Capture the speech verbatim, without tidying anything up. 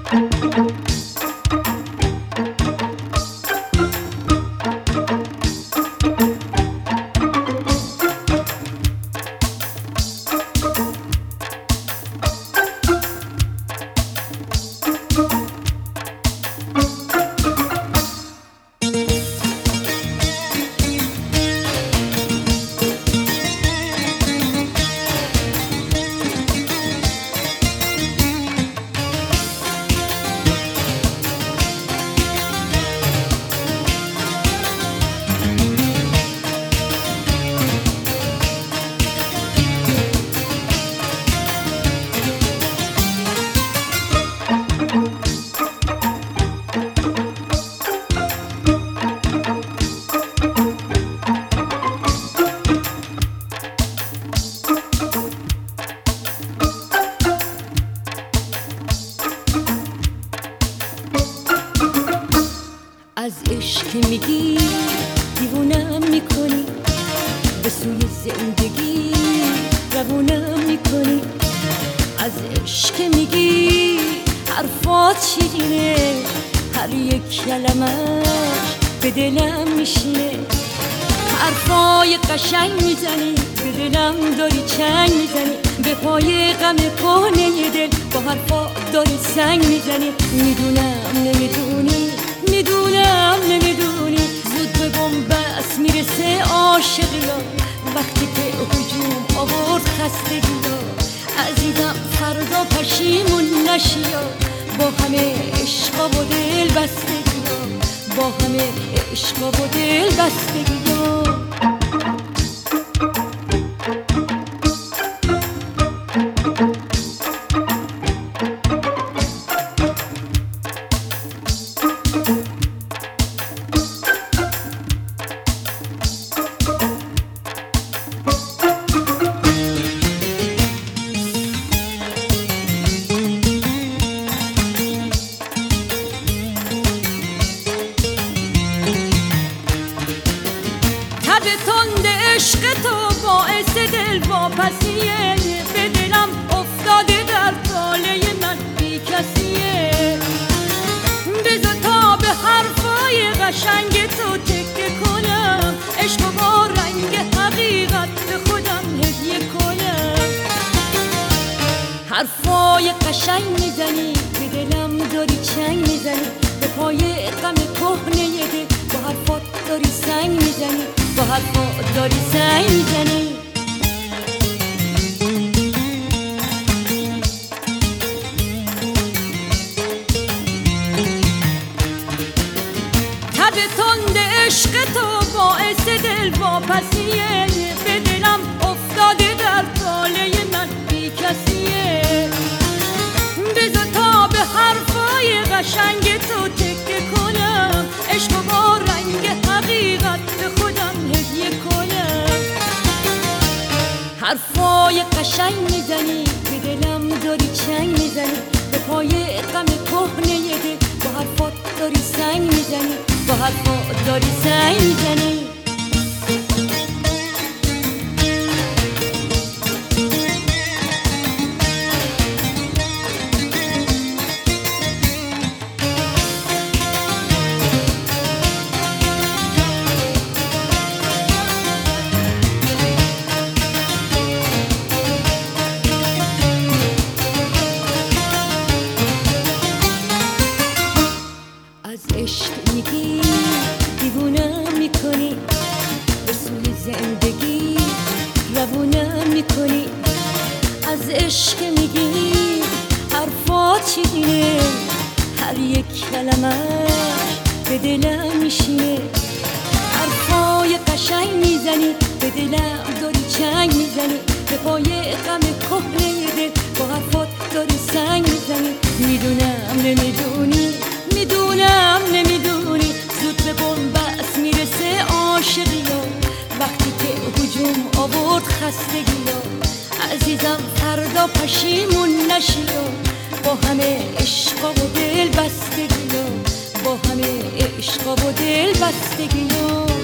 از عشق میگی دیوونم میکنی، به سوی زندگی روونم میکنی. از عشق میگی حرفات شیرینه، هر یک کلمش به دلم میشینه. حرفای قشنگ میزنی، به دلم داری چنگ میزنی. به پای غم کهنه دل با حرفا داری سنگ میزنی. میدونم نمیدونی، میدونم نمیدونی، زود به بنبست میرسه عاشقیا. وقتی که هجوم آورد خستگیا، عزیزم فردا پشیمون نشیا. با همه عشقا و دل بستگیا، با همه عشقا و دل بستگیا. تند عشق تو باعث دل واپسیه، به دلم افتاده در طاله من بی کسیه. بذار تا به حرفای قشنگ تو تکه کنم، عشق با رنگ حقیقت به خودم هدیه کنم. حرفای قشنگ میزنی، به دلم داری چنگ میزنی. به پای غم کهنه دل با حرفات داری سنگ میزنی، با حرفات داری سنگ میزنی. تب تند عشق تو باعث دل واپسیه، به دلم افتاده در طاله من بی کسیه. بذار تا به حرفای قشنگ تو تکه کنم، عشق با رنگ حقیقت به خودم هدیه کنم. حرفای قشنگ میزنی، به دلم داری چنگ میزنی. به پای غم کهنه دل با حرفات داری سنگ میزنی، با حرفات داری سنگ میزنی. از عشق میگی دیوونم میکنی، به سوی زندگی روونم میکنی. از عشق میگی حرفات شیرینه، هر یک کلمش به دلم میشینه. حرفای قشنگ میزنی، به دلم داری چنگ میزنی. به پای غم کهنه دل با حرفات داری سنگ میزنی. میدونم نمیدونی، میدونم نمیدونی، زود به بنبست میرسه عاشقیا. وقتی که هجوم آورد خستگیا، عزیزم فردا پشیمون نشیا. با همه عشقا و دل بستگیا، با همه عشقا و دل بستگیا.